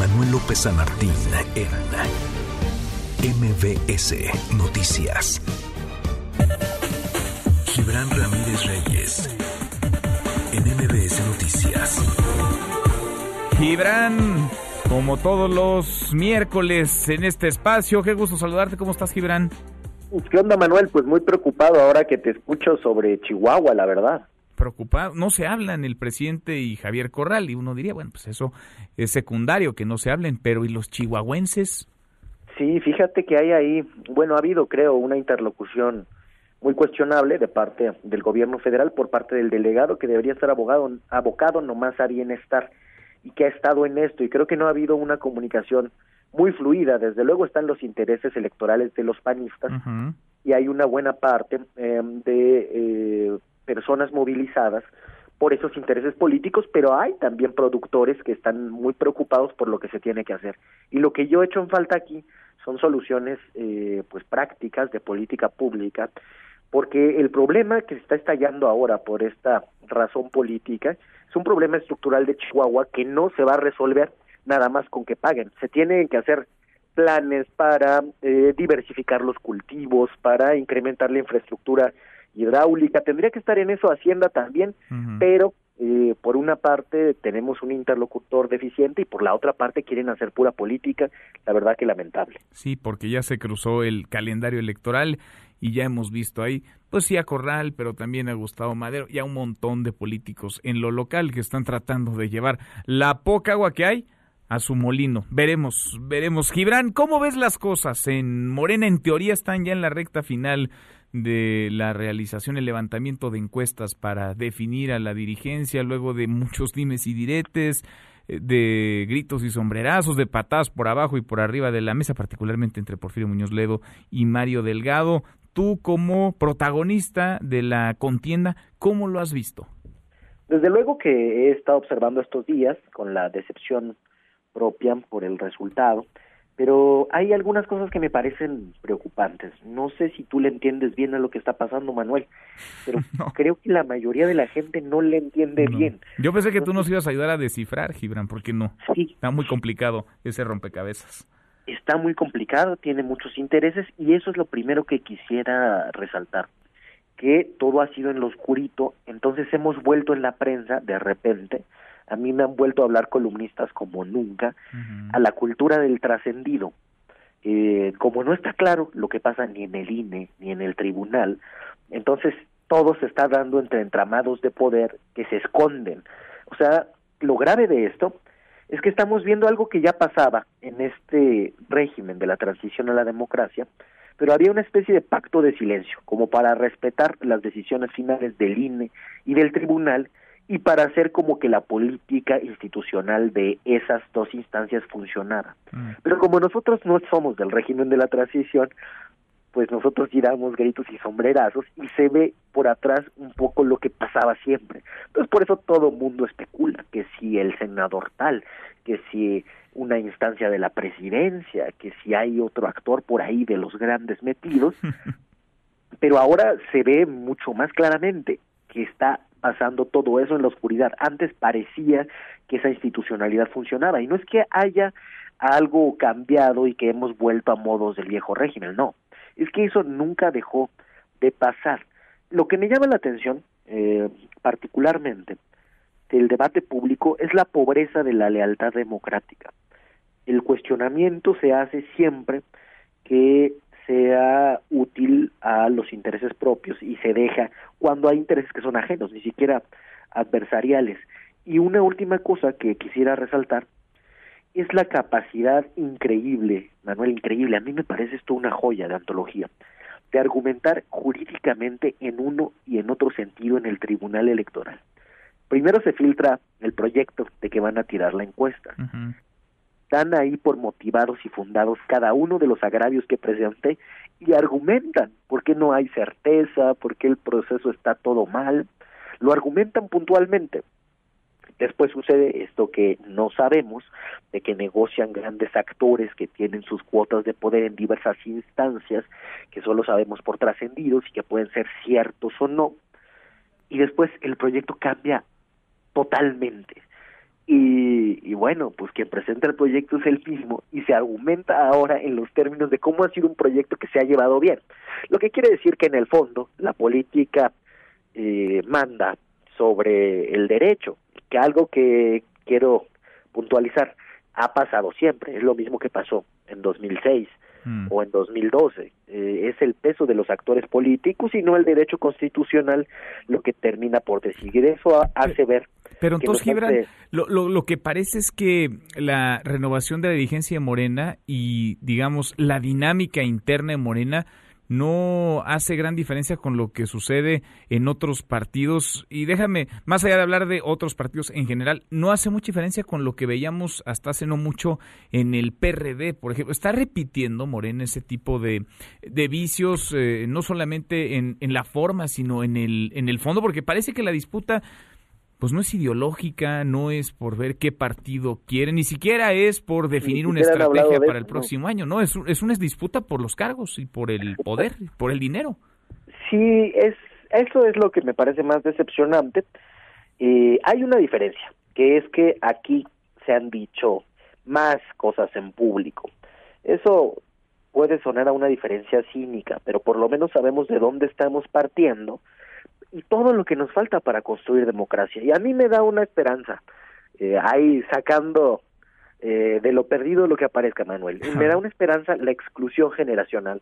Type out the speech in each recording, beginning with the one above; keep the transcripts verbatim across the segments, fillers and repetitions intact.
Manuel López San Martín en M V S Noticias. Gibran Ramírez Reyes en M V S Noticias. Gibran, como todos los miércoles en este espacio, qué gusto saludarte. ¿Cómo estás, Gibran? ¿Qué onda, Manuel? Pues muy preocupado ahora que te escucho sobre Chihuahua, la verdad. Preocupado, no se hablan el presidente y Javier Corral, y uno diría, bueno, pues eso es secundario, que no se hablen, pero ¿y los chihuahuenses? Sí, fíjate que hay ahí, bueno, ha habido, creo, una interlocución muy cuestionable de parte del gobierno federal por parte del delegado, que debería estar abogado, abocado nomás a bienestar, y que ha estado en esto, y creo que no ha habido una comunicación muy fluida. Desde luego están los intereses electorales de los panistas, uh-huh. y hay una buena parte eh, de eh, personas movilizadas por esos intereses políticos, pero hay también productores que están muy preocupados por lo que se tiene que hacer. Y lo que yo he hecho en falta aquí son soluciones eh, pues prácticas de política pública, porque el problema que se está estallando ahora por esta razón política es un problema estructural de Chihuahua que no se va a resolver nada más con que paguen. Se tienen que hacer planes para eh, diversificar los cultivos, para incrementar la infraestructura hidráulica. Tendría que estar en eso Hacienda también, uh-huh. pero eh, por una parte tenemos un interlocutor deficiente y por la otra parte quieren hacer pura política, la verdad que lamentable. Sí, porque ya se cruzó el calendario electoral y ya hemos visto ahí, pues sí a Corral, pero también a Gustavo Madero y a un montón de políticos en lo local que están tratando de llevar la poca agua que hay a su molino. Veremos, veremos. Gibran, ¿cómo ves las cosas? En Morena, en teoría, están ya en la recta final de la realización, el levantamiento de encuestas para definir a la dirigencia, luego de muchos dimes y diretes, de gritos y sombrerazos, de patadas por abajo y por arriba de la mesa, particularmente entre Porfirio Muñoz Ledo y Mario Delgado. Tú, como protagonista de la contienda, ¿cómo lo has visto? Desde luego que he estado observando estos días con la decepción propia por el resultado, pero hay algunas cosas que me parecen preocupantes. No sé si tú le entiendes bien a lo que está pasando, Manuel, pero no. Creo que la mayoría de la gente no le entiende no. bien. Yo pensé que tú nos ibas a ayudar a descifrar, Gibran, ¿por qué no? Sí. Está muy complicado ese rompecabezas. Está muy complicado, tiene muchos intereses, y eso es lo primero que quisiera resaltar, que todo ha sido en lo oscurito. Entonces hemos vuelto en la prensa, de repente, a mí me han vuelto a hablar columnistas como nunca, uh-huh. a la cultura del trascendido. Eh, como no está claro lo que pasa ni en el I N E, ni en el tribunal, entonces todo se está dando entre entramados de poder que se esconden. O sea, lo grave de esto es que estamos viendo algo que ya pasaba en este régimen de la transición a la democracia, pero había una especie de pacto de silencio, como para respetar las decisiones finales del I N E y del tribunal, y para hacer como que la política institucional de esas dos instancias funcionara. Mm. Pero como nosotros no somos del régimen de la transición, pues nosotros tiramos gritos y sombrerazos y se ve por atrás un poco lo que pasaba siempre. Entonces por eso todo mundo especula que si el senador tal, que si una instancia de la presidencia, que si hay otro actor por ahí de los grandes metidos, pero ahora se ve mucho más claramente que está pasando todo eso en la oscuridad. Antes parecía que esa institucionalidad funcionaba, y no es que haya algo cambiado y que hemos vuelto a modos del viejo régimen, no, es que eso nunca dejó de pasar. Lo que me llama la atención, eh, particularmente, del debate público, es la pobreza de la lealtad democrática. El cuestionamiento se hace siempre que sea útil a los intereses propios y se deja cuando hay intereses que son ajenos, ni siquiera adversariales. Y una última cosa que quisiera resaltar es la capacidad increíble, Manuel, increíble, a mí me parece esto una joya de antología, de argumentar jurídicamente en uno y en otro sentido en el Tribunal Electoral. Primero se filtra el proyecto de que van a tirar la encuesta. Uh-huh. Están ahí por motivados y fundados cada uno de los agravios que presenté y argumentan por qué no hay certeza, por qué el proceso está todo mal, lo argumentan puntualmente. Después sucede esto que no sabemos, de que negocian grandes actores que tienen sus cuotas de poder en diversas instancias, que solo sabemos por trascendidos y que pueden ser ciertos o no, y después el proyecto cambia totalmente. Y, y bueno, pues quien presenta el proyecto es el mismo y se argumenta ahora en los términos de cómo ha sido un proyecto que se ha llevado bien. Lo que quiere decir que en el fondo la política eh, manda sobre el derecho, que algo que quiero puntualizar, ha pasado siempre, es lo mismo que pasó en dos mil seis mm. o en dos mil doce, eh, es el peso de los actores políticos y no el derecho constitucional lo que termina por decidir. Eso hace ver. Pero entonces, Gibran, hace... lo, lo, lo que parece es que la renovación de la dirigencia de Morena y, digamos, la dinámica interna de Morena no hace gran diferencia con lo que sucede en otros partidos. Y déjame, más allá de hablar de otros partidos en general, no hace mucha diferencia con lo que veíamos hasta hace no mucho en el P R D, por ejemplo. Está repitiendo Morena ese tipo de, de vicios, eh, no solamente en, en la forma, sino en el, en el fondo, porque parece que la disputa pues no es ideológica, no es por ver qué partido quiere, ni siquiera es por definir una estrategia para el próximo año, no, es, es una disputa por los cargos y por el poder, por el dinero. Sí, es eso es lo que me parece más decepcionante. Eh, hay una diferencia, que es que aquí se han dicho más cosas en público. Eso puede sonar a una diferencia cínica, pero por lo menos sabemos de dónde estamos partiendo y todo lo que nos falta para construir democracia. Y a mí me da una esperanza, eh, ahí sacando eh, de lo perdido lo que aparezca, Manuel. Y me da una esperanza la exclusión generacional,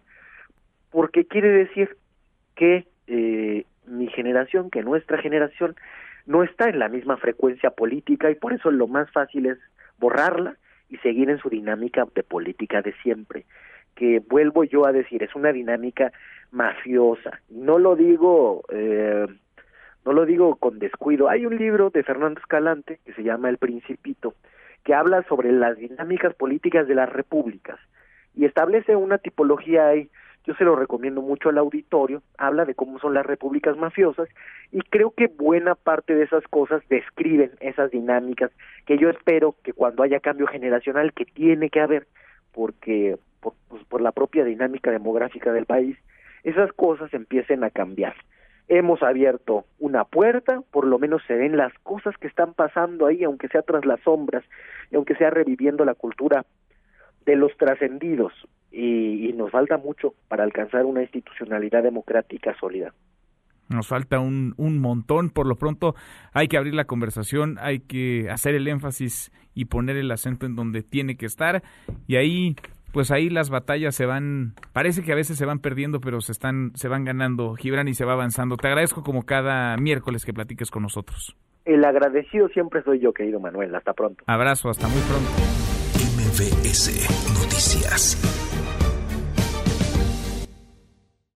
porque quiere decir que eh, mi generación, que nuestra generación, no está en la misma frecuencia política y por eso lo más fácil es borrarla y seguir en su dinámica de política de siempre, que vuelvo yo a decir, es una dinámica mafiosa. No lo digo eh, no lo digo con descuido. Hay un libro de Fernando Escalante que se llama El Principito, que habla sobre las dinámicas políticas de las repúblicas y establece una tipología ahí. Yo se lo recomiendo mucho al auditorio, habla de cómo son las repúblicas mafiosas y creo que buena parte de esas cosas describen esas dinámicas que yo espero que cuando haya cambio generacional, que tiene que haber, porque por, pues, por la propia dinámica demográfica del país, esas cosas empiecen a cambiar. Hemos abierto una puerta, por lo menos se ven las cosas que están pasando ahí, aunque sea tras las sombras, y aunque sea reviviendo la cultura de los trascendidos, y, y nos falta mucho para alcanzar una institucionalidad democrática sólida. Nos falta un, un montón. Por lo pronto hay que abrir la conversación, hay que hacer el énfasis y poner el acento en donde tiene que estar, y ahí pues ahí las batallas se van, parece que a veces se van perdiendo, pero se están, se van ganando, Gibran, y se va avanzando. Te agradezco como cada miércoles que platiques con nosotros. El agradecido siempre soy yo, querido Manuel. Hasta pronto. Abrazo, hasta muy pronto. M V S Noticias.